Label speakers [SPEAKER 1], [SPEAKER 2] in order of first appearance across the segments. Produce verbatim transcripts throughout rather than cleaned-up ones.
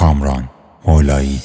[SPEAKER 1] کامران مولایی.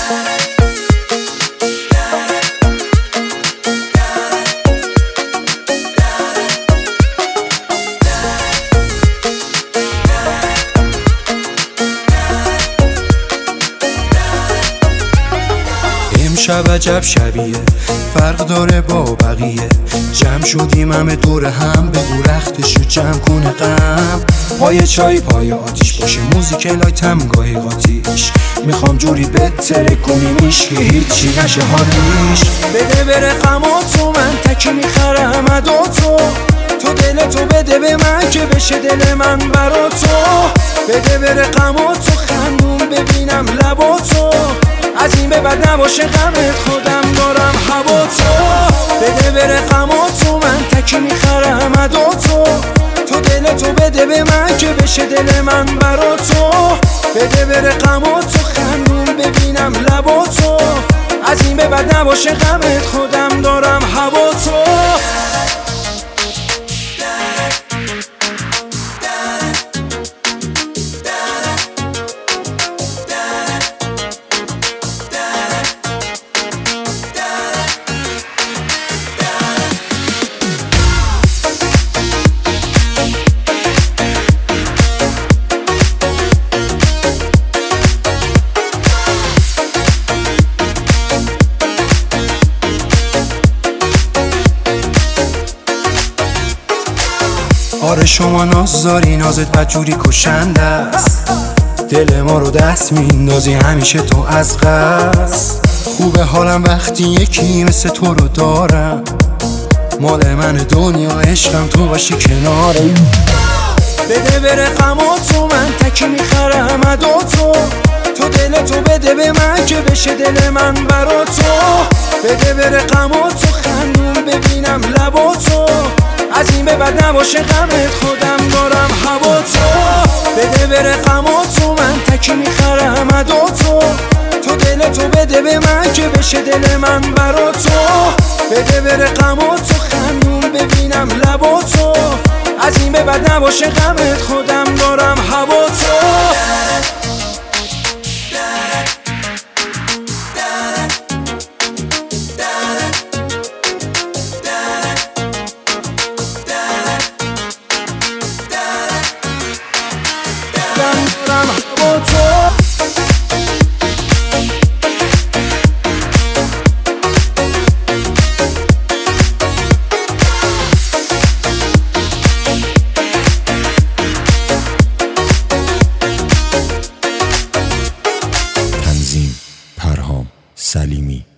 [SPEAKER 2] امشب عجب شبیه، فرق داره با بقیه. جمع شدیم همه دور هم، بگو رختشو جمع کنه غم. پای چای پای آتیش باشه، موزیک لایتم گاهی قاتیش. میخوام جوری بتره کنیمیش که هیچی نشه حالیش. بده بره غماتو، من تکی میخرم اداتو. تو دلتو بده به من که بشه دل من برا تو. بده بره غماتو، خندون ببینم لباتو. از این به بعد نباشه غمت، خودم دارم هواتو. بده بره غماتو، من تکی میخرم اداتو. تو دلتو بده به من که بشه دل من برا تو. بده بره غماتو، خندون ببینم لباتو. از این به بعد نباشه غمت، خودم دارم هواتو. آره شما نازداری، نازت بدجوری کشنده است. دل ما رو دست میندازی همیشه تو از قصد. خوبه حالم وقتی یکی مثل تو رو دارم. مال من دنیا عشقم تو باشی کنارم. بده بره غماتو، من تکی میخرم اداتو. تو دلتو بده به من که بشه دل من برا تو. بده بره غماتو، خندون ببینم لباتو. از این به بعد نباشه غمت، خودم دارم هواتو. بده بره غماتو، من تکی میخرم اداتو. تو دلتو بده به من که بشه دل من برا تو. بده بره غماتو، خندون ببینم لباتو. از این به بعد نباشه غمت، خودم دارم هواتو.
[SPEAKER 1] پرهام سلیمی.